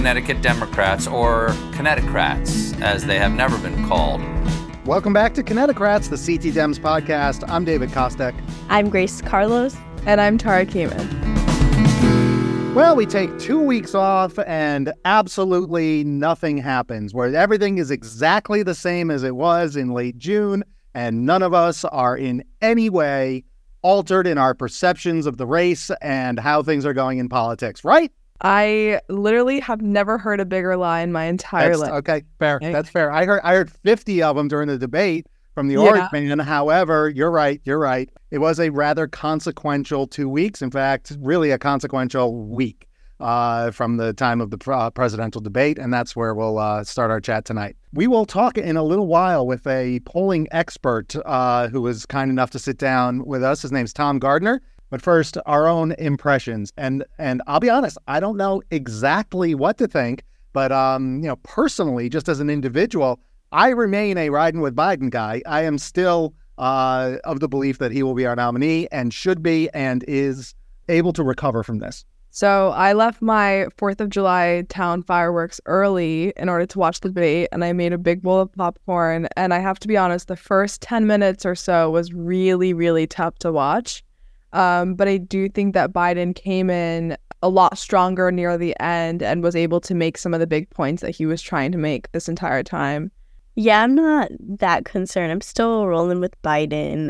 Connecticut Democrats, or Connecticrats, as they have never been called. Welcome back to Connecticrats, the CT Dems podcast. I'm David Kostek. I'm Grace Carlos. And I'm Tara Kamen. Well, we take 2 weeks off and absolutely nothing happens, where everything is exactly the same as it was in late June, and none of us are in any way altered in our perceptions of the race and how things are going in politics, right? I literally have never heard a bigger lie in my entire life. Okay, fair. That's fair. I heard 50 of them during the debate from the Orangeman. However, you're right. It was a rather consequential 2 weeks. In fact, really a consequential week from the time of the presidential debate. And that's where we'll start our chat tonight. We will talk in a little while with a polling expert who was kind enough to sit down with us. His name's Tom Gardner. But first, our own impressions. And I'll be honest, I don't know exactly what to think. But, personally, just as an individual, I remain a riding with Biden guy. I am still of the belief that he will be our nominee and should be and is able to recover from this. So I left my 4th of July town fireworks early in order to watch the debate, and I made a big bowl of popcorn. And I have to be honest, the first 10 minutes or so was really, really tough to watch. But I do think that Biden came in a lot stronger near the end and was able to make some of the big points that he was trying to make this entire time. Yeah, I'm not that concerned. I'm still rolling with Biden.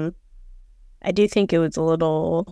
I do think it was a little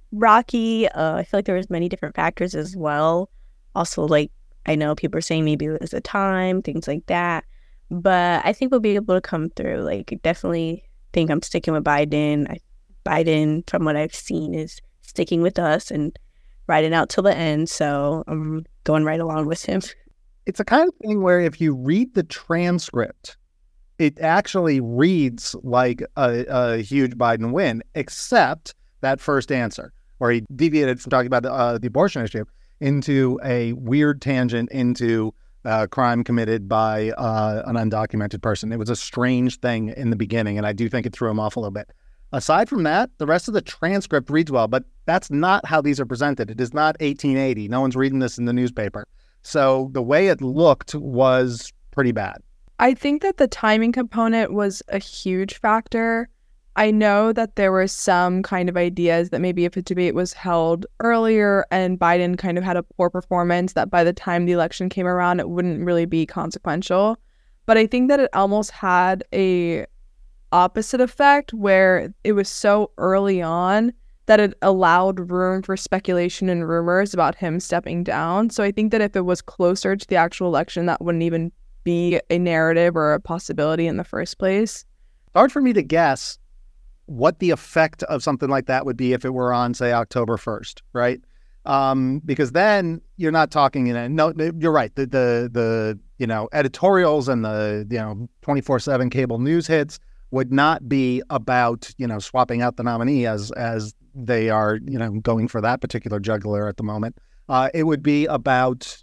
rocky. I feel like there was many different factors as well. Also, I know people are saying maybe it was the time, things like that. But I think we'll be able to come through. Definitely think I'm sticking with Biden. Biden, from what I've seen, is sticking with us and riding out till the end. So I'm going right along with him. It's a kind of thing where if you read the transcript, it actually reads like a huge Biden win, except that first answer, where he deviated from talking about the abortion issue into a weird tangent into crime committed by an undocumented person. It was a strange thing in the beginning, and I do think it threw him off a little bit. Aside from that, the rest of the transcript reads well, but that's not how these are presented. It is not 1880. No one's reading this in the newspaper. So the way it looked was pretty bad. I think that the timing component was a huge factor. I know that there were some kind of ideas that maybe if a debate was held earlier and Biden kind of had a poor performance, that by the time the election came around, it wouldn't really be consequential. But I think that it almost had a opposite effect where it was so early on that it allowed room for speculation and rumors about him stepping down. So I think that if it was closer to the actual election, that wouldn't even be a narrative or a possibility in the first place. Hard for me to guess what the effect of something like that would be if it were on, say, October 1st, right? Because then you're not talking, no, you're right. The editorials and the 24/7 cable news hits would not be about, swapping out the nominee as they are, going for that particular jugular at the moment. It would be about,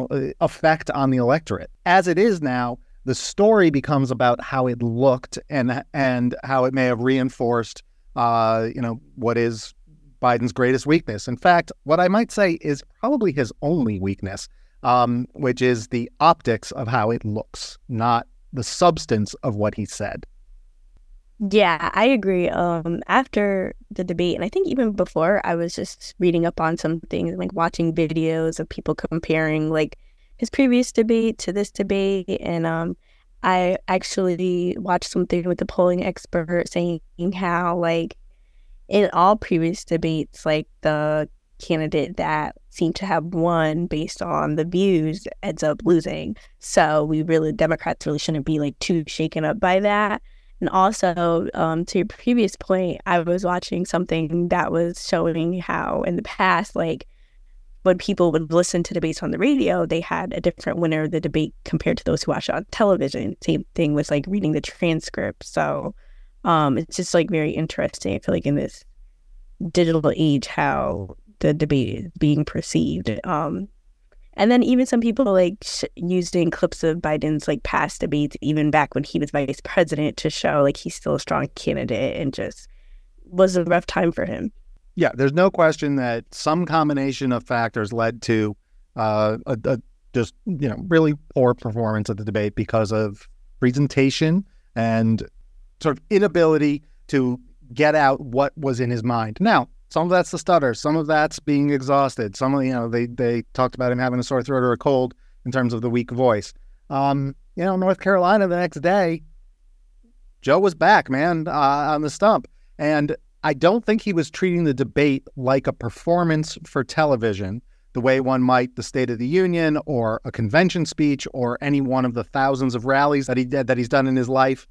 effect on the electorate. As it is now, the story becomes about how it looked and how it may have reinforced, what is Biden's greatest weakness. In fact, what I might say is probably his only weakness, which is the optics of how it looks, not the substance of what he said. Yeah, I agree. After the debate, and I think even before, I was just reading up on some things, watching videos of people comparing his previous debate to this debate. And I actually watched something with the polling expert saying how in all previous debates, the candidate that seemed to have won based on the views ends up losing. So Democrats really shouldn't be too shaken up by that. And also, to your previous point, I was watching something that was showing how in the past, when people would listen to debates on the radio, they had a different winner of the debate compared to those who watched it on television. Same thing with reading the transcript. So it's just very interesting. I feel in this digital age how the debate is being perceived. And then even some people using clips of Biden's past debates, even back when he was vice president, to show he's still a strong candidate, and just was a rough time for him. Yeah, there's no question that some combination of factors led to a just, really poor performance at the debate because of presentation and sort of inability to get out what was in his mind. Now, some of that's the stutter, some of that's being exhausted. Some of, they talked about him having a sore throat or a cold in terms of the weak voice. North Carolina the next day, Joe was back, man, on the stump. And I don't think he was treating the debate like a performance for television, the way one might the State of the Union or a convention speech or any one of the thousands of rallies that he's done in his life.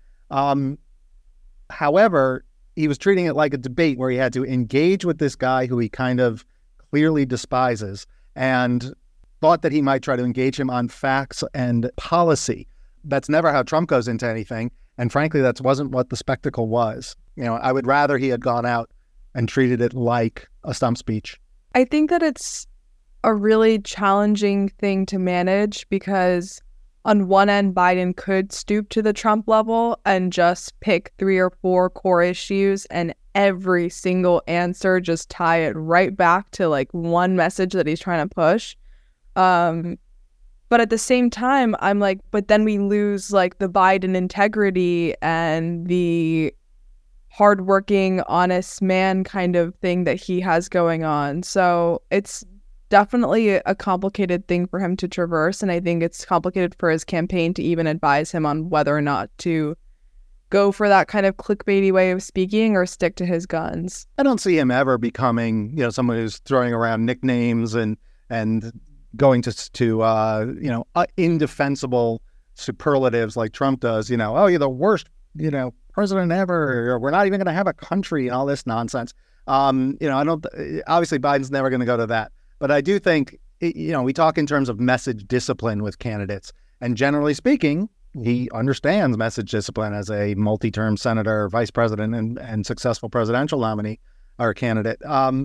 However, he was treating it like a debate where he had to engage with this guy who he kind of clearly despises and thought that he might try to engage him on facts and policy. That's never how Trump goes into anything. And frankly, that wasn't what the spectacle was. I would rather he had gone out and treated it like a stump speech. I think that it's a really challenging thing to manage because on one end, Biden could stoop to the Trump level and just pick 3 or 4 core issues and every single answer just tie it right back to like one message that he's trying to push. But at the same time, I'm like, but then we lose like the Biden integrity and the hardworking, honest man kind of thing that he has going on. So it's definitely a complicated thing for him to traverse. And I think it's complicated for his campaign to even advise him on whether or not to go for that kind of clickbaity way of speaking or stick to his guns. I don't see him ever becoming, someone who's throwing around nicknames and going to indefensible superlatives like Trump does. Oh, you're the worst, president ever, or we're not even going to have a country and all this nonsense. I don't, obviously Biden's never going to go to that. But I do think, we talk in terms of message discipline with candidates. And generally speaking, he understands message discipline as a multi-term senator, vice president, and successful presidential nominee or candidate.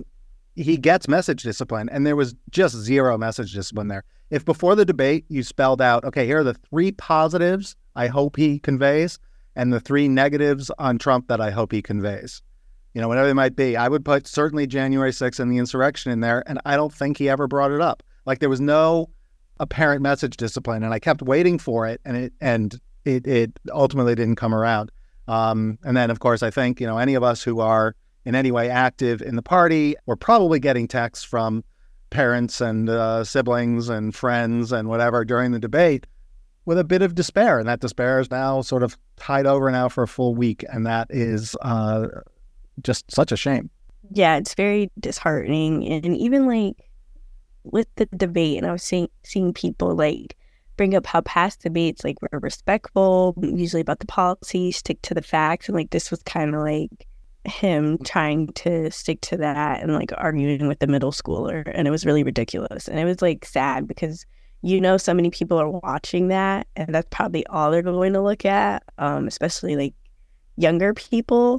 He gets message discipline, and there was just zero message discipline there. If before the debate you spelled out, okay, here are the 3 positives I hope he conveys, and the 3 negatives on Trump that I hope he conveys, whatever they might be, I would put certainly January 6th and the insurrection in there, and I don't think he ever brought it up. Like there was no apparent message discipline, and I kept waiting for it, and it ultimately didn't come around. And then, of course, I think, any of us who are in any way active in the party, we're probably getting texts from parents and siblings and friends and whatever during the debate with a bit of despair. And that despair is now sort of tied over now for a full week. And that is just such a shame. Yeah, it's very disheartening. And even like with the debate, and I was seeing people like bring up how past debates like were respectful, usually about the policy, stick to the facts. And like this was kind of like him trying to stick to that and like arguing with the middle schooler, and it was really ridiculous. And it was like sad because so many people are watching that, and that's probably all they're going to look at, especially like younger people,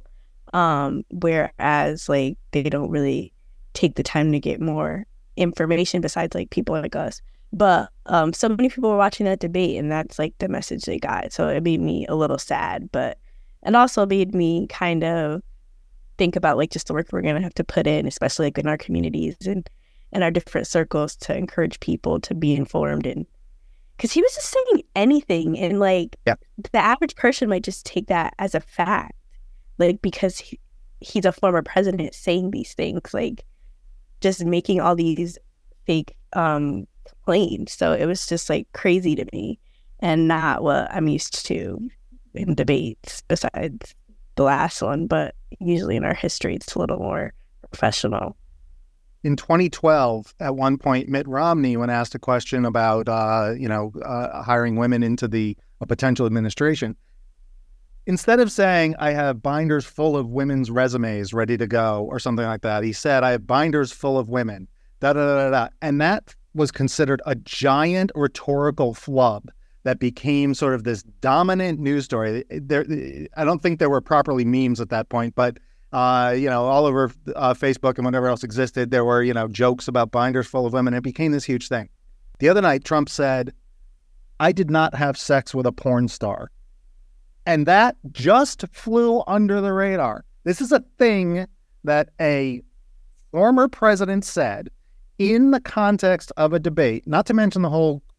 whereas like they don't really take the time to get more information besides like people like us. But so many people were watching that debate, and that's like the message they got. So it made me a little sad, but it also made me kind of think about like just the work we're going to have to put in, especially like in our communities and our different circles, to encourage people to be informed. And because he was just saying anything, and like the average person might just take that as a fact, like because he's a former president saying these things, like just making all these fake claims. So it was just like crazy to me and not what I'm used to in debates besides the last one, but usually in our history it's a little more professional. In 2012, at one point, Mitt Romney, when asked a question about hiring women into a potential administration, instead of saying I have binders full of women's resumes ready to go or something like that, he said I have binders full of women, and that was considered a giant rhetorical flub that became sort of this dominant news story. I don't think there were properly memes at that point, but all over Facebook and whatever else existed, there were jokes about binders full of women. It became this huge thing. The other night, Trump said, "I did not have sex with a porn star," and that just flew under the radar. This is a thing that a former president said in the context of a debate, not to mention the whole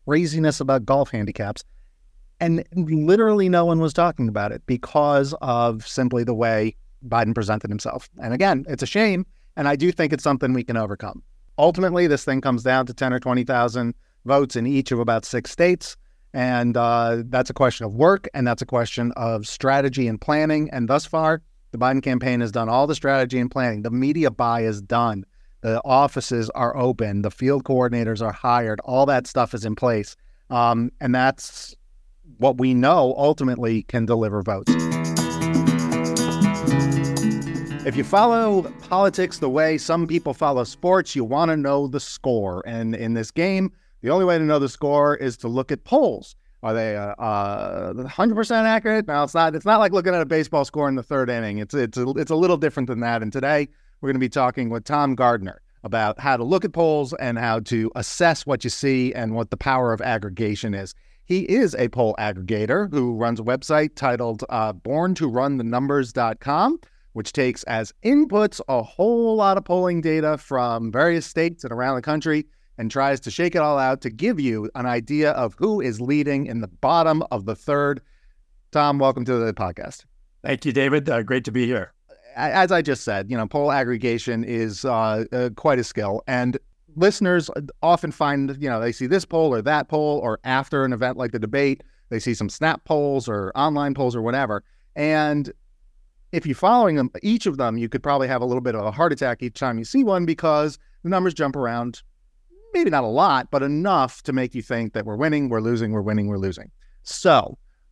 craziness about golf handicaps. And literally no one was talking about it because of simply the way Biden presented himself. And again, it's a shame. And I do think it's something we can overcome. Ultimately, this thing comes down to 10 or 20,000 votes in each of about 6 states. And that's a question of work, and that's a question of strategy and planning. And thus far, the Biden campaign has done all the strategy and planning. The media buy is done. The offices are open. The field coordinators are hired. All that stuff is in place. And that's what we know ultimately can deliver votes. If you follow politics the way some people follow sports, you want to know the score. And in this game, the only way to know the score is to look at polls. Are they 100% accurate? No, it's not. It's not like looking at a baseball score in the third inning. It's a little different than that. And today we're going to be talking with Tom Gardner about how to look at polls and how to assess what you see and what the power of aggregation is. He is a poll aggregator who runs a website titled borntorunthenumbers.com, which takes as inputs a whole lot of polling data from various states and around the country and tries to shake it all out to give you an idea of who is leading in the bottom of the third. Tom, welcome to the podcast. Thank you, David. Great to be here. As I just said, poll aggregation is quite a skill. And listeners often find, they see this poll or that poll, or after an event like the debate, they see some snap polls or online polls or whatever. And if you're following them, each of them, you could probably have a little bit of a heart attack each time you see one because the numbers jump around, maybe not a lot, but enough to make you think that we're winning, we're losing, we're winning, we're losing. So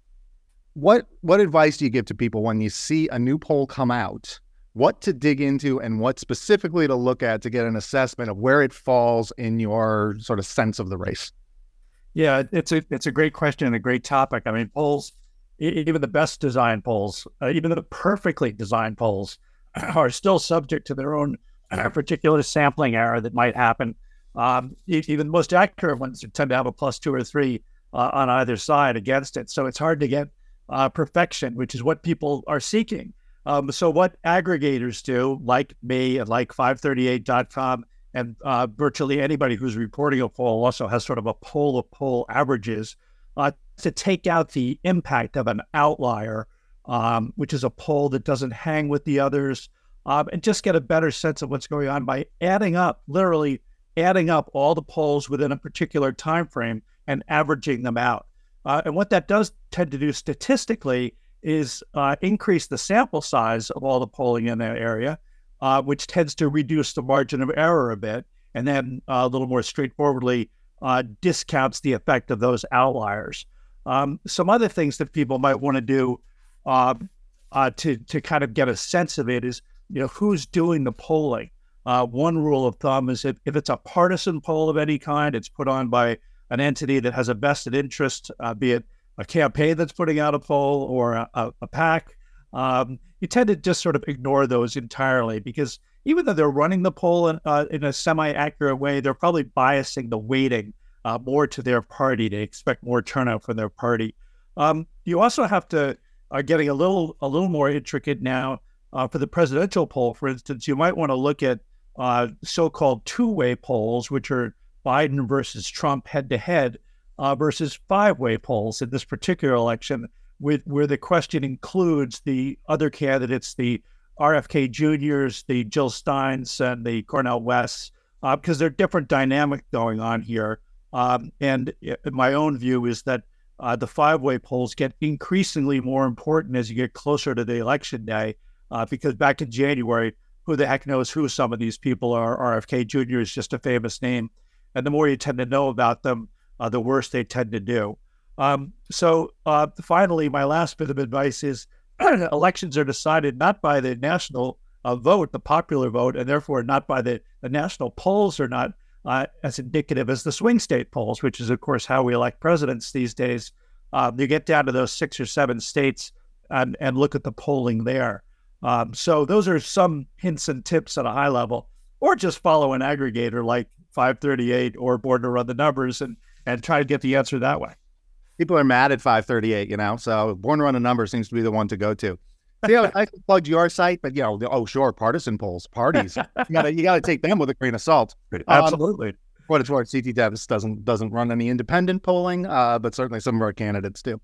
what advice do you give to people when you see a new poll come out, what to dig into and what specifically to look at to get an assessment of where it falls in your sort of sense of the race? Yeah, it's a great question and a great topic. I mean, polls, even the best designed polls, even the perfectly designed polls are still subject to their own particular sampling error that might happen. Even the most accurate ones tend to have a +2 or 3 on either side against it. So it's hard to get perfection, which is what people are seeking. So what aggregators do, like me and like 538.com, and virtually anybody who's reporting a poll also has sort of a poll of poll averages to take out the impact of an outlier, which is a poll that doesn't hang with the others, and just get a better sense of what's going on by literally adding up all the polls within a particular time frame and averaging them out. And what that does tend to do statistically is increase the sample size of all the polling in that area, which tends to reduce the margin of error a bit, and then a little more straightforwardly discounts the effect of those outliers. Some other things that people might want to do to kind of get a sense of it is, who's doing the polling. One rule of thumb is if it's a partisan poll of any kind, it's put on by an entity that has a vested interest, be it a campaign that's putting out a poll or a PAC, you tend to just sort of ignore those entirely because even though they're running the poll in a semi-accurate way, they're probably biasing the weighting more to their party. They expect more turnout from their party. You also have to, getting a little more intricate now, for the presidential poll, for instance, you might want to look at so-called two-way polls, which are Biden versus Trump head-to-head, versus five-way polls in this particular election, where the question includes the other candidates, the RFK Juniors, the Jill Steins, and the Cornel Wests, because there are different dynamics going on here. And my own view is that the five-way polls get increasingly more important as you get closer to the election day, because back in January, who the heck knows who some of these people are? RFK Jr. is just a famous name. And the more you tend to know about them, the worse they tend to do. So finally, my last bit of advice is elections are decided not by the national vote, the popular vote, and therefore not by the national polls are not as indicative as the swing state polls, which is, of course, how we elect presidents these days. You get down to those 6 or 7 states and look at the polling there. So those are some hints and tips at a high level, or just follow an aggregator like 538 or Born to Run the Numbers and try to get the answer that way. People are mad at 538, so Born to Run the Numbers seems to be the one to go to. See, I plugged your site, but partisan polls, parties. You got to take them with a grain of salt. Absolutely. what it's worth, CT Davis doesn't run any independent polling, but certainly some of our candidates do.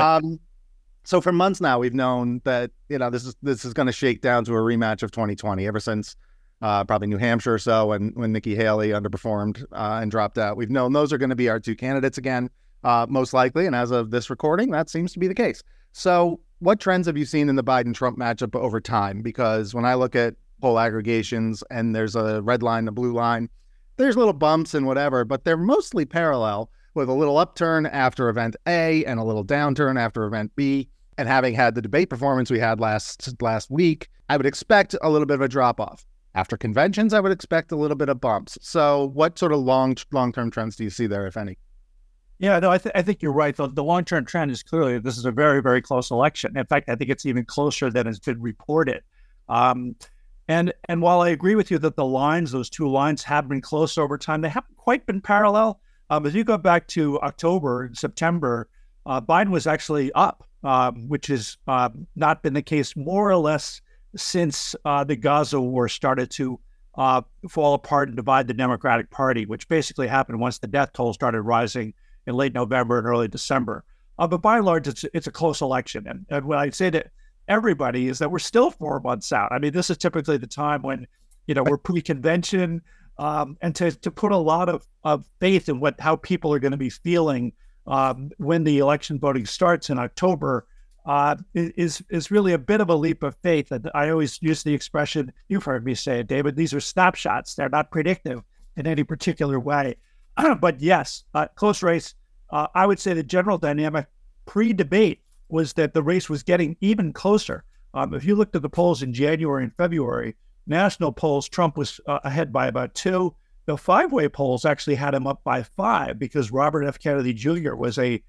So for months now, we've known that this is going to shake down to a rematch of 2020. Ever since probably New Hampshire or so, when Nikki Haley underperformed and dropped out, we've known those are going to be our two candidates again, most likely. And as of this recording, that seems to be the case. So what trends have you seen in the Biden-Trump matchup over time? Because when I look at poll aggregations and there's a red line, a blue line, there's little bumps and whatever, but they're mostly parallel, with a little upturn after event A and a little downturn after event B. And having had the debate performance we had last week, I would expect a little bit of a drop-off. After conventions, I would expect a little bit of bumps. So what sort of long-term trends do you see there, if any? Yeah, no, I think you're right. The long-term trend is clearly this is a very, very close election. In fact, I think it's even closer than has been reported. And while I agree with you that those two lines have been close over time, they haven't quite been parallel. If you go back to October and September, Biden was actually up, which has not been the case more or less since the Gaza war started to fall apart and divide the Democratic Party, which basically happened once the death toll started rising in late November and early December. But by and large, it's a close election. And what I say to everybody is that we're still 4 months out. I mean, this is typically the time when, we're pre-convention, and to put a lot of faith in how people are going to be feeling when the election voting starts in October is really a bit of a leap of faith. And I always use the expression, you've heard me say it, David, these are snapshots. They're not predictive in any particular way. But yes, close race. I would say the general dynamic pre-debate was that the race was getting even closer. If you looked at the polls in January and February, national polls, Trump was ahead by about 2. The 5-way polls actually had him up by 5 because Robert F. Kennedy Jr. was getting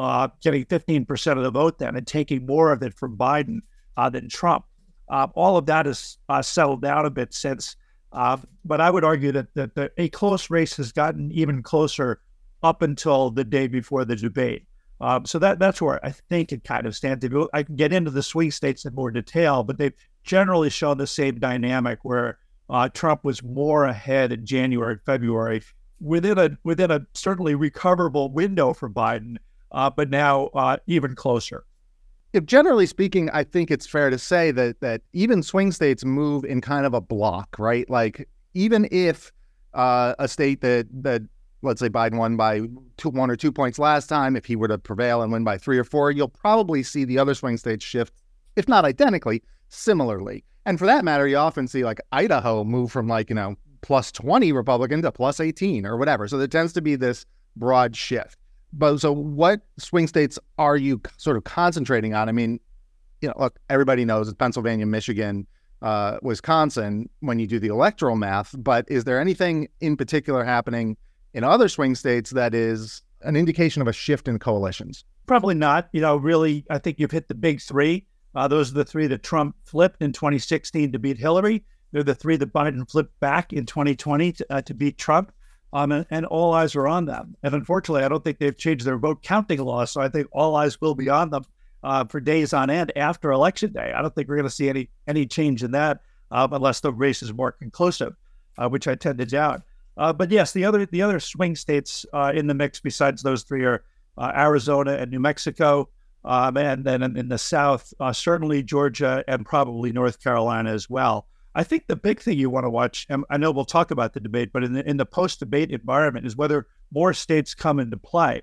15% of the vote then and taking more of it from Biden than Trump. All of that has settled down a bit since, but I would argue that a close race has gotten even closer up until the day before the debate. So that's where I think it kind of stands. I can get into the swing states in more detail, but they've generally shown the same dynamic where Trump was more ahead in January and February within a certainly recoverable window for Biden, but now even closer. If generally speaking, I think it's fair to say that even swing states move in kind of a block, right? Like even if a state that let's say Biden won by 1 or 2 points last time, if he were to prevail and win by 3 or 4, you'll probably see the other swing states shift, if not identically, similarly. And for that matter, you often see like Idaho move from plus 20 Republican to plus 18 or whatever. So there tends to be this broad shift. But so what swing states are you sort of concentrating on? I mean, look, everybody knows it's Pennsylvania, Michigan, Wisconsin when you do the electoral math. But is there anything in particular happening in other swing states that is an indication of a shift in coalitions? Probably not. Really, I think you've hit the big 3. Those are the 3 that Trump flipped in 2016 to beat Hillary. They're the 3 that Biden flipped back in 2020 to beat Trump. And all eyes are on them. And unfortunately, I don't think they've changed their vote counting law. So I think all eyes will be on them for days on end after Election Day. I don't think we're going to see any change in that unless the race is more conclusive, which I tend to doubt. But yes, the other swing states in the mix besides those 3 are Arizona and New Mexico. And then in the South, certainly Georgia and probably North Carolina as well. I think the big thing you want to watch, and I know we'll talk about the debate, but in the post-debate environment is whether more states come into play.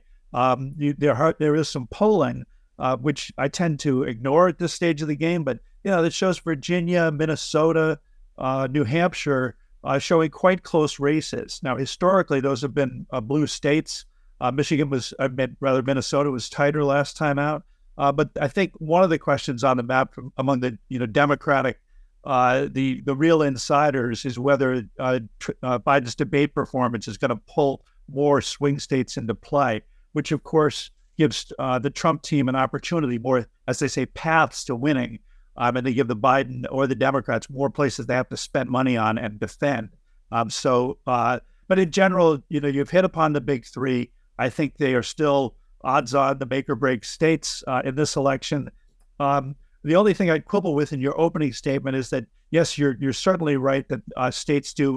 There is some polling, which I tend to ignore at this stage of the game, but that shows Virginia, Minnesota, New Hampshire showing quite close races. Now, historically, those have been blue states. Minnesota was tighter last time out. But I think one of the questions on the map among the Democratic, the real insiders is whether Biden's debate performance is going to pull more swing states into play, which of course gives the Trump team an opportunity, more, as they say, paths to winning. And they give the Biden or the Democrats more places they have to spend money on and defend. But in general, you've hit upon the big 3. I think they are still odds on the make or break states in this election. The only thing I'd quibble with in your opening statement is that, yes, you're certainly right that states do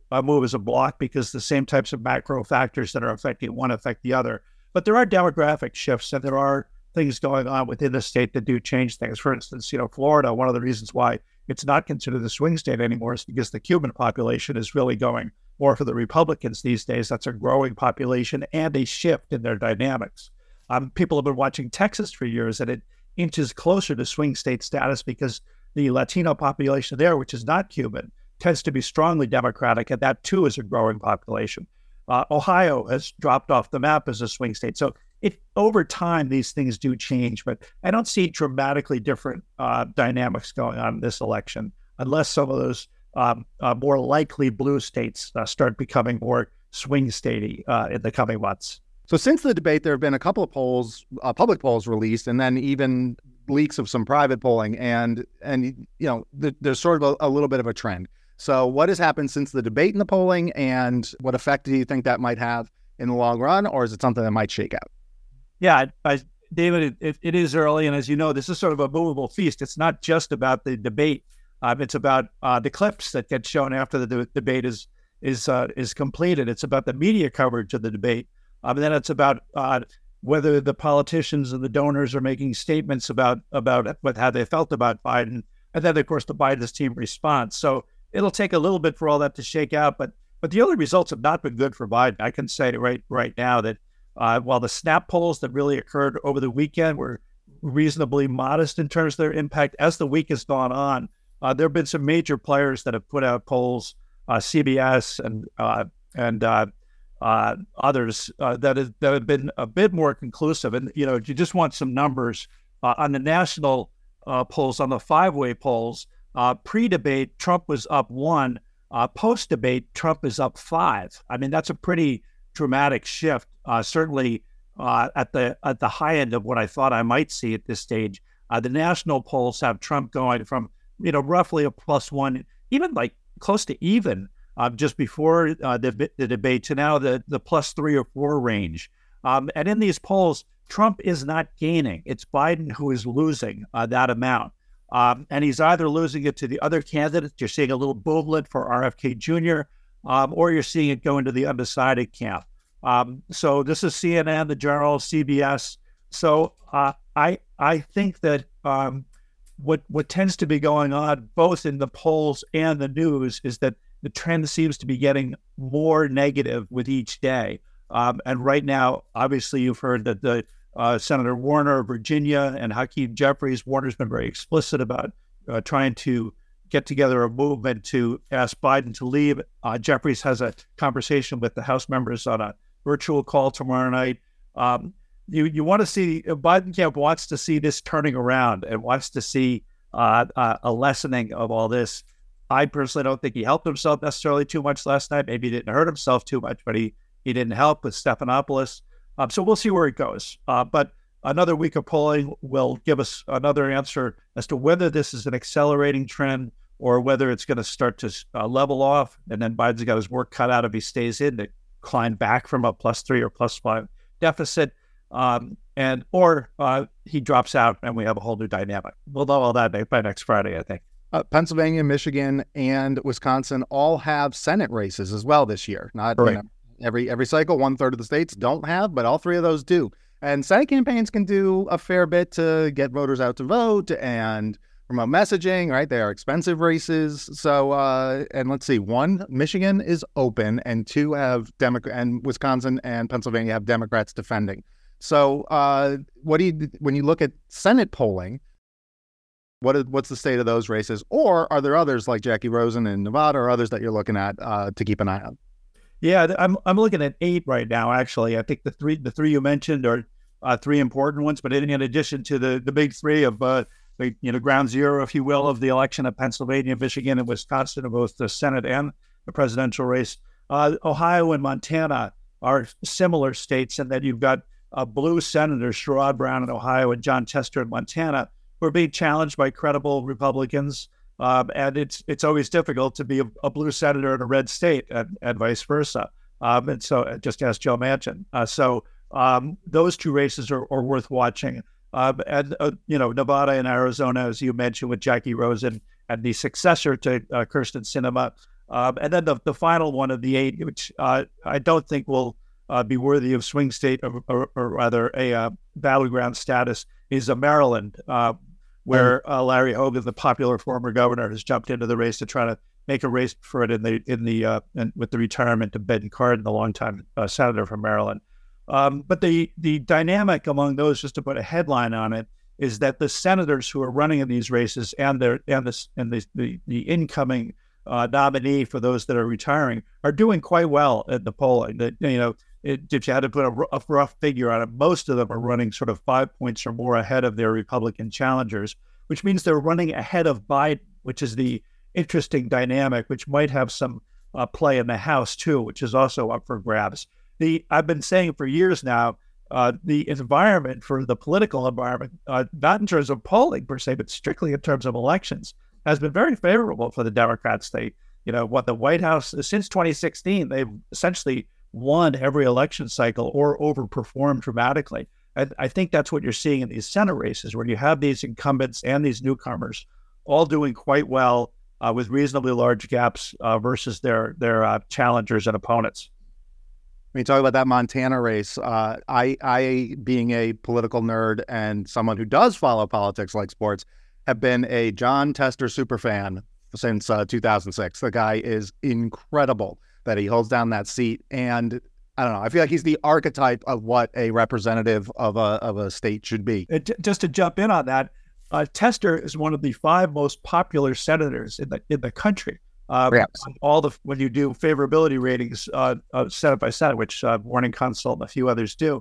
move as a block because the same types of macro factors that are affecting one affect the other. But there are demographic shifts, and there are things going on within the state that do change things. For instance, Florida, one of the reasons why it's not considered a swing state anymore is because the Cuban population is really going more for the Republicans these days. That's a growing population and a shift in their dynamics. People have been watching Texas for years, and it inches closer to swing state status because the Latino population there, which is not Cuban, tends to be strongly Democratic, and that too is a growing population. Ohio has dropped off the map as a swing state. So over time, these things do change, but I don't see dramatically different dynamics going on in this election unless some of those more likely blue states start becoming more swing statey in the coming months. So since the debate, there have been a couple of polls, public polls released, and then even leaks of some private polling, and there's sort of a little bit of a trend. So what has happened since the debate in the polling, and what effect do you think that might have in the long run, or is it something that might shake out? Yeah, David, it is early, and as you know, this is sort of a movable feast. It's not just about the debate; it's about the clips that get shown after the debate is completed. It's about the media coverage of the debate, and then it's about whether the politicians and the donors are making statements about how they felt about Biden, and then of course the Biden's team response. So it'll take a little bit for all that to shake out, but the early results have not been good for Biden. I can say right now that while the snap polls that really occurred over the weekend were reasonably modest in terms of their impact, as the week has gone on, there have been some major players that have put out polls, CBS and others that have been a bit more conclusive. And you just want some numbers on the national polls, on the five-way polls. Pre-debate, Trump was up 1. Post-debate, Trump is up 5. I mean, that's a pretty dramatic shift. Certainly at the high end of what I thought I might see at this stage. The national polls have Trump going from roughly a +1, even like close to even just before the debate, to now the +3 or 4 range. And in these polls, Trump is not gaining. It's Biden who is losing that amount. And he's either losing it to the other candidates. You're seeing a little boomlet for RFK Jr., or you're seeing it go into the undecided camp. So this is CNN, the Journal, CBS. So I think that what tends to be going on both in the polls and the news is that the trend seems to be getting more negative with each day. And right now, obviously, you've heard that the Senator Warner of Virginia and Hakeem Jeffries. Warner's been very explicit about trying to get together a movement to ask Biden to leave. Jeffries has a conversation with the House members on a virtual call tomorrow night. You want to see, Biden camp wants to see this turning around and wants to see a lessening of all this. I personally don't think he helped himself necessarily too much last night. Maybe he didn't hurt himself too much, but he didn't help with Stephanopoulos. So we'll see where it goes. But another week of polling will give us another answer as to whether this is an accelerating trend or whether it's going to start to level off. And then Biden's got his work cut out if he stays in to climb back from a +3 or +5 deficit, or he drops out and we have a whole new dynamic. We'll know all that by next Friday, I think. Pennsylvania, Michigan, and Wisconsin all have Senate races as well this year. Not right. Every cycle, 1/3 of the states don't have, but all 3 of those do. And Senate campaigns can do a fair bit to get voters out to vote and promote messaging, right? They are expensive races. So, and let's see, 1, Michigan is open, and 2 have and Wisconsin and Pennsylvania have Democrats defending. So, when you look at Senate polling, what's the state of those races? Or are there others like Jackie Rosen in Nevada or others that you're looking at to keep an eye on? Yeah, I'm looking at 8 right now. Actually, I think the three you mentioned are 3 important ones. But in addition to the big 3 of ground zero, if you will, of the election of Pennsylvania, Michigan, and Wisconsin, of both the Senate and the presidential race, Ohio and Montana are similar states, in that you've got blue senators, Sherrod Brown in Ohio and John Tester in Montana, who are being challenged by credible Republicans. And it's always difficult to be a blue senator in a red state and vice versa. And so just ask Joe Manchin. So those 2 races are worth watching. And Nevada and Arizona, as you mentioned, with Jackie Rosen and the successor to Kyrsten Sinema, And then the final one of the 8, which I don't think will be worthy of swing state or rather a battleground status, is Maryland, where Larry Hogan, the popular former governor, has jumped into the race to try to make a race for it with the retirement of Ben Cardin, the longtime senator from Maryland. But the dynamic among those, just to put a headline on it, is that the senators who are running in these races and the incoming nominee for those that are retiring are doing quite well at the polling. That, if you had to put a rough figure on it, most of them are running sort of 5 points or more ahead of their Republican challengers, which means they're running ahead of Biden, which is the interesting dynamic, which might have some play in the House too, which is also up for grabs. I've been saying for years now, the environment for the political environment, not in terms of polling per se, but strictly in terms of elections, has been very favorable for the Democrats. They, won the White House since 2016. They've essentially won every election cycle or overperformed dramatically. I think that's what you're seeing in these Senate races, where you have these incumbents and these newcomers all doing quite well with reasonably large gaps versus their challengers and opponents. When you talk about that Montana race, I, being a political nerd and someone who does follow politics like sports, have been a Jon Tester superfan since 2006. The guy is incredible that he holds down that seat. And I don't know, I feel like he's the archetype of what a representative of a state should be. Just to jump in on that, Tester is one of the 5 most popular senators in the country. When you do favorability ratings, Senate by Senate, which Morning Consult and a few others do,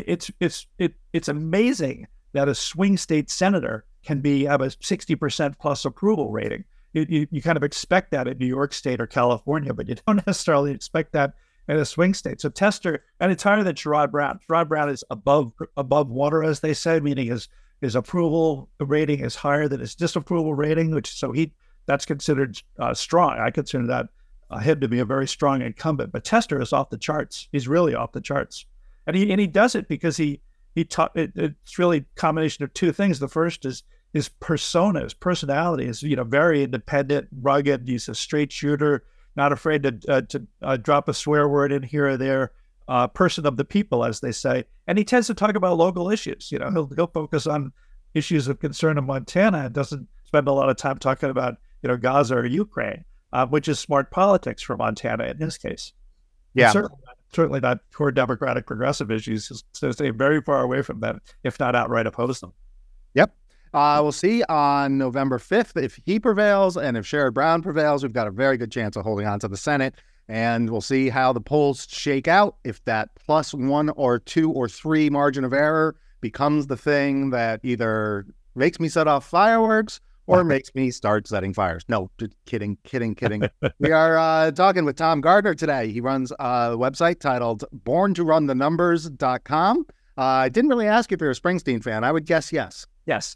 it's amazing that a swing state senator can have a 60% plus approval rating. You kind of expect that in New York State or California, but you don't necessarily expect that in a swing state. So Tester, and it's higher than Sherrod Brown. Sherrod Brown is above water, as they say, meaning his approval rating is higher than his disapproval rating, that's considered strong. I consider that him to be a very strong incumbent. But Tester is off the charts. He's really off the charts, and he does it because it's really a combination of 2 things. The first is his persona, his personality is very independent, rugged. He's a straight shooter, not afraid to drop a swear word in here or there. Person of the people, as they say, and he tends to talk about local issues. He'll focus on issues of concern in Montana and doesn't spend a lot of time talking about Gaza or Ukraine, which is smart politics for Montana in his case. Yeah, certainly not core Democratic progressive issues. So stay very far away from them, if not outright oppose them. Yep. We'll see on November 5th if he prevails, and if Sherrod Brown prevails, we've got a very good chance of holding on to the Senate. And we'll see how the polls shake out. If that +1 or 2 or 3 margin of error becomes the thing that either makes me set off fireworks or makes me start setting fires. No, just kidding. We are talking with Tom Gardner today. He runs a website titled borntorunthenumbers.com. I didn't really ask if you're a Springsteen fan. I would guess yes. Yes.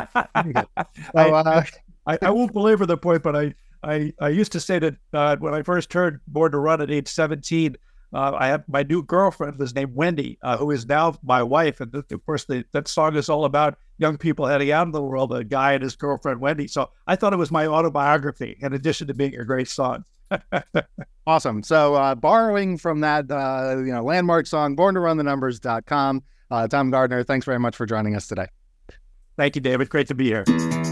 I won't belabor the point, but I used to say that when I first heard Born to Run at age 17, I have my new girlfriend was named Wendy, who is now my wife. And of course, that song is all about young people heading out in the world, a guy and his girlfriend, Wendy. So I thought it was my autobiography, in addition to being a great song. Awesome. So borrowing from that, landmark song, borntorunthenumbers.com. Tom Gardner, thanks very much for joining us today. Thank you, David. Great to be here.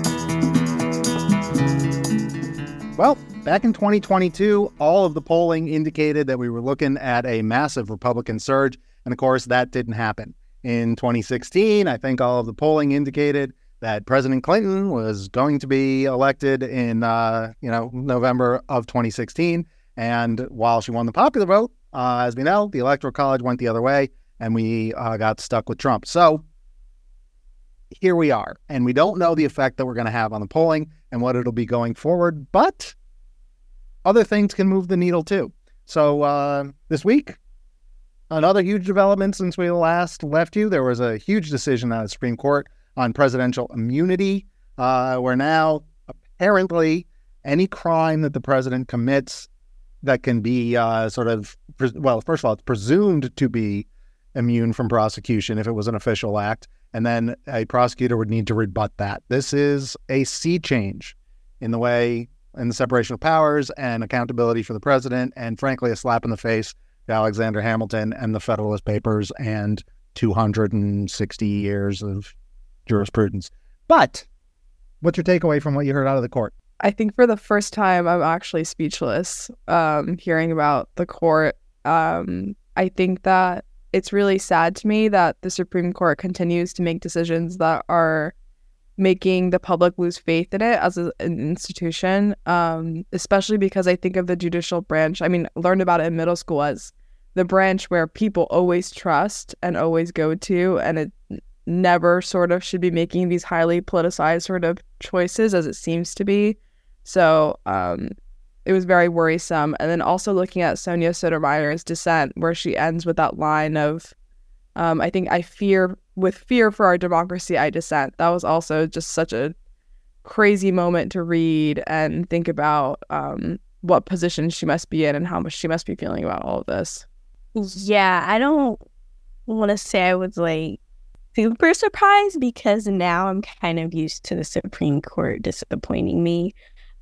Well, back in 2022, all of the polling indicated that we were looking at a massive Republican surge. And of course, that didn't happen. In 2016, I think all of the polling indicated that President Clinton was going to be elected in, November of 2016. And while she won the popular vote, as we know, the Electoral College went the other way, and we got stuck with Trump. So here we are, and we don't know the effect that we're going to have on the polling and what it'll be going forward, but other things can move the needle too. So this week, another huge development since we last left you. There was a huge decision out of the Supreme Court on presidential immunity, where now apparently any crime that the president commits that can be first of all, it's presumed to be immune from prosecution if it was an official act, and then a prosecutor would need to rebut that. This is a sea change in the way and the separation of powers and accountability for the president, and frankly, a slap in the face to Alexander Hamilton and the Federalist Papers and 260 years of jurisprudence. But what's your takeaway from what you heard out of the court? I think for the first time, I'm actually speechless hearing about the court. I think that it's really sad to me that the Supreme Court continues to make decisions that are making the public lose faith in it as an institution, especially because I think of the judicial branch. I mean, learned about it in middle school as the branch where people always trust and always go to, and it never sort of should be making these highly politicized sort of choices as it seems to be. So it was very worrisome. And then also looking at Sonia Sotomayor's dissent, where she ends with that line of, I think, with fear for our democracy, I dissent. That was also just such a crazy moment to read and think about what position she must be in and how much she must be feeling about all of this. Yeah, I don't want to say I was like super surprised because now I'm kind of used to the Supreme Court disappointing me.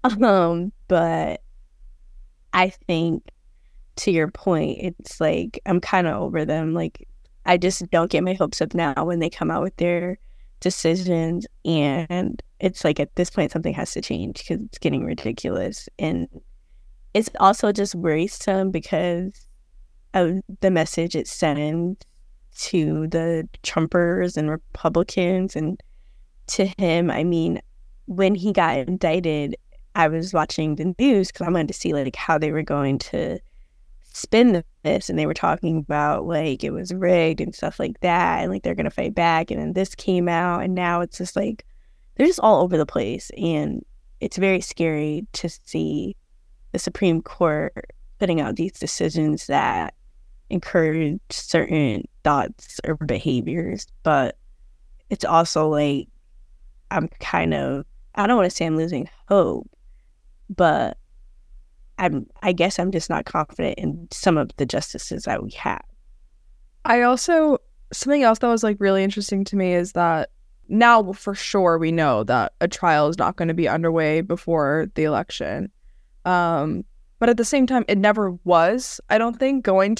But I think to your point, it's like I'm kind of over them. Like, I just don't get my hopes up now when they come out with their decisions. And it's like at this point, something has to change because it's getting ridiculous. And it's also just worrisome because of the message it sends to the Trumpers and Republicans and to him. I mean, when he got indicted, I was watching the news because I wanted to see like how they were going to spin this, and they were talking about like it was rigged and stuff like that, and like they're gonna fight back, and then this came out, and now it's just like they're just all over the place, and it's very scary to see the Supreme Court putting out these decisions that encourage certain thoughts or behaviors. But it's also like I'm kind of, I don't want to say I'm losing hope, but I guess I'm just not confident in some of the justices that we have. Something else that was like really interesting to me is that now for sure we know that a trial is not going to be underway before the election. But at the same time, it never was, I don't think, going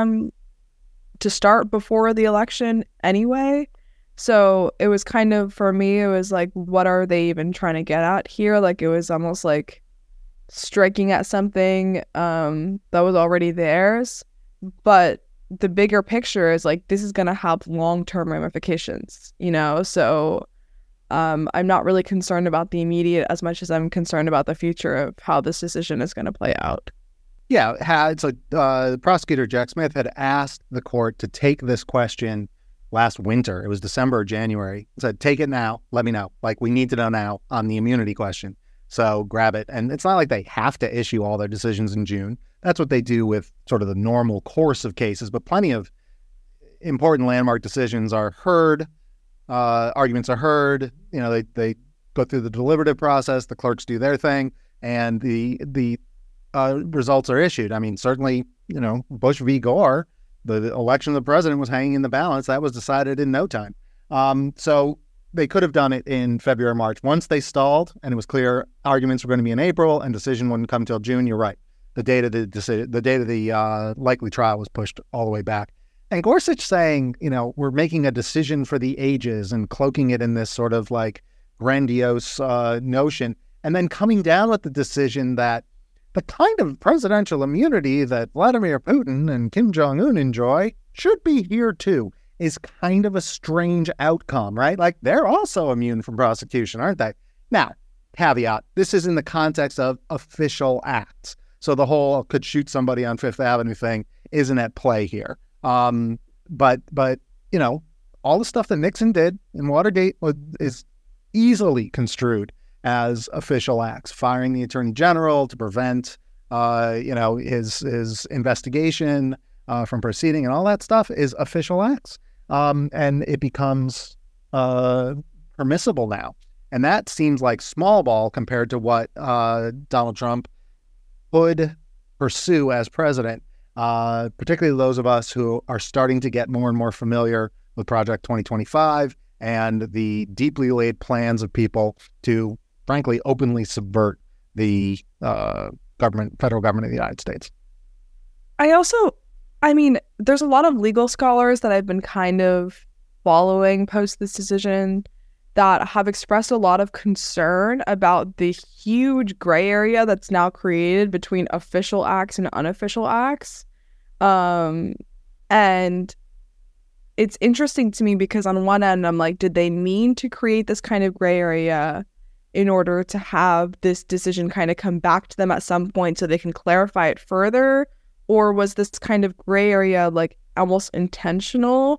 to start before the election anyway. So it was kind of, for me, it was like, what are they even trying to get at here? Like, it was almost like striking at something that was already theirs. But the bigger picture is like, this is going to have long-term ramifications, you know? So I'm not really concerned about the immediate as much as I'm concerned about the future of how this decision is going to play out. Yeah, so prosecutor Jack Smith had asked the court to take this question last winter. It was December or January. He said, take it now. Let me know. Like, we need to know now on the immunity question. So grab it. And it's not like they have to issue all their decisions in June. That's what they do with sort of the normal course of cases. But plenty of important landmark decisions are heard. Arguments are heard. You know, they go through the deliberative process. The clerks do their thing. And the results are issued. I mean, certainly, you know, Bush v. Gore, the election of the president was hanging in the balance. That was decided in no time. So they could have done it in February or March. Once they stalled and it was clear arguments were going to be in April and decision wouldn't come until June, you're right. The date of the likely trial was pushed all the way back. And Gorsuch saying, you know, we're making a decision for the ages and cloaking it in this sort of like grandiose notion, and then coming down with the decision that the kind of presidential immunity that Vladimir Putin and Kim Jong-un enjoy should be here too, is kind of a strange outcome, right? Like, they're also immune from prosecution, aren't they? Now, caveat, this is in the context of official acts. So the whole could shoot somebody on Fifth Avenue thing isn't at play here. But you know, all the stuff that Nixon did in Watergate is easily construed as official acts. Firing the attorney general to prevent, his investigation from proceeding and all that stuff is official acts. And it becomes permissible now. And that seems like small ball compared to what Donald Trump would pursue as president, particularly those of us who are starting to get more and more familiar with Project 2025 and the deeply laid plans of people to, frankly, openly subvert the federal government of the United States. There's a lot of legal scholars that I've been kind of following post this decision that have expressed a lot of concern about the huge gray area that's now created between official acts and unofficial acts. And it's interesting to me because on one end, I'm like, did they mean to create this kind of gray area in order to have this decision kind of come back to them at some point so they can clarify it further? Or was this kind of gray area like almost intentional?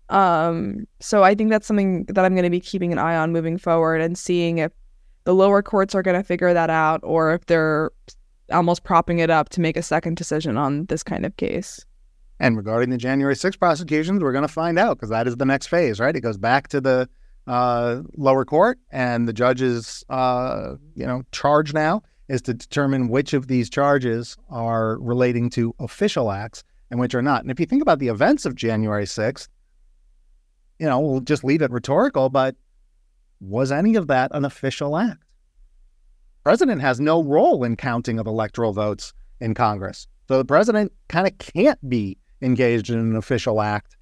So I think that's something that I'm going to be keeping an eye on moving forward and seeing if the lower courts are going to figure that out or if they're almost propping it up to make a second decision on this kind of case. And regarding the January 6th prosecutions, we're going to find out because that is the next phase, right? It goes back to the lower court, and the judge's charge now is to determine which of these charges are relating to official acts and which are not. And if you think about the events of January 6th, we'll just leave it rhetorical, but was any of that an official act? The president has no role in counting of electoral votes in Congress. So the president kind of can't be engaged in an official act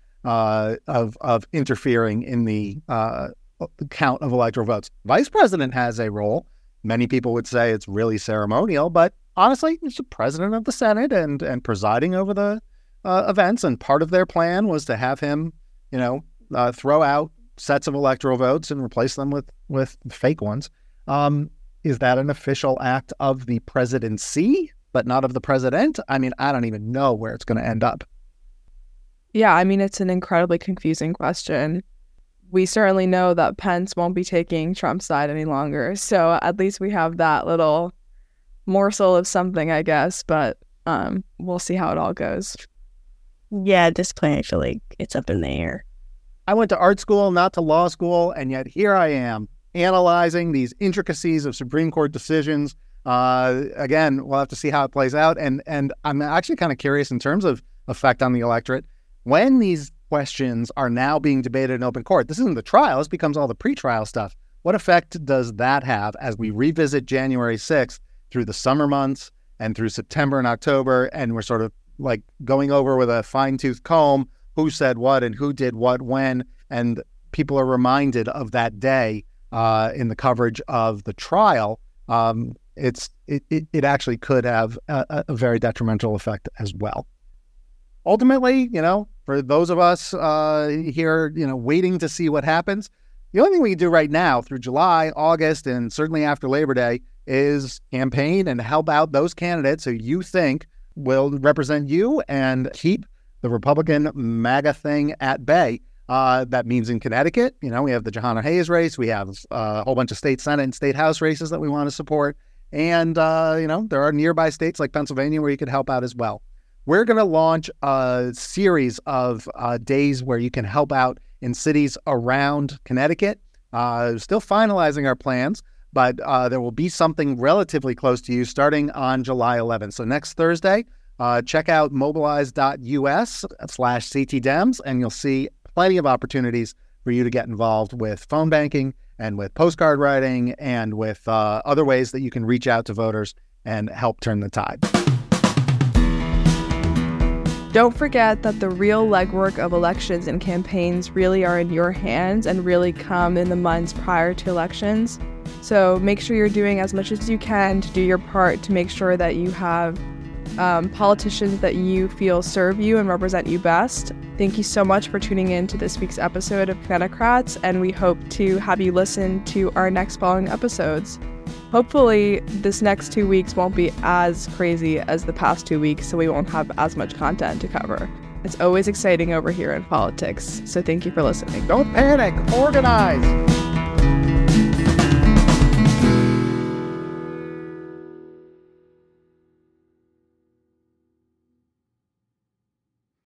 of interfering in the count of electoral votes. Vice president has a role. Many people would say it's really ceremonial, but honestly, it's the president of the Senate and presiding over the events. And part of their plan was to have him, throw out sets of electoral votes and replace them with fake ones. Is that an official act of the presidency, but not of the president? I don't even know where it's going to end up. Yeah, it's an incredibly confusing question. We certainly know that Pence won't be taking Trump's side any longer. So at least we have that little morsel of something, I guess. But we'll see how it all goes. Yeah, at this point, I feel like it's up in the air. I went to art school, not to law school, and yet here I am analyzing these intricacies of Supreme Court decisions. Again, we'll have to see how it plays out. And I'm actually kind of curious in terms of effect on the electorate. When these questions are now being debated in open court, this isn't the trial, this becomes all the pretrial stuff. What effect does that have as we revisit January 6th through the summer months and through September and October, and we're sort of like going over with a fine-tooth comb who said what and who did what when, and people are reminded of that day in the coverage of the trial. It actually could have a very detrimental effect as well. Ultimately, for those of us here, waiting to see what happens, the only thing we can do right now through July, August, and certainly after Labor Day is campaign and help out those candidates who you think will represent you and keep the Republican MAGA thing at bay. That means in Connecticut, we have the Jahana Hayes race. We have a whole bunch of state Senate and state House races that we want to support. And, there are nearby states like Pennsylvania where you could help out as well. We're going to launch a series of days where you can help out in cities around Connecticut. Still finalizing our plans, but there will be something relatively close to you starting on July 11th. So next Thursday, check out mobilize.us/CTDems, and you'll see plenty of opportunities for you to get involved with phone banking and with postcard writing and with other ways that you can reach out to voters and help turn the tide. Don't forget that the real legwork of elections and campaigns really are in your hands and really come in the months prior to elections. So make sure you're doing as much as you can to do your part to make sure that you have politicians that you feel serve you and represent you best. Thank you so much for tuning in to this week's episode of Connecticrats, and we hope to have you listen to our next following episodes. Hopefully, this next 2 weeks won't be as crazy as the past 2 weeks, so we won't have as much content to cover. It's always exciting over here in politics, so thank you for listening. Don't panic, organize.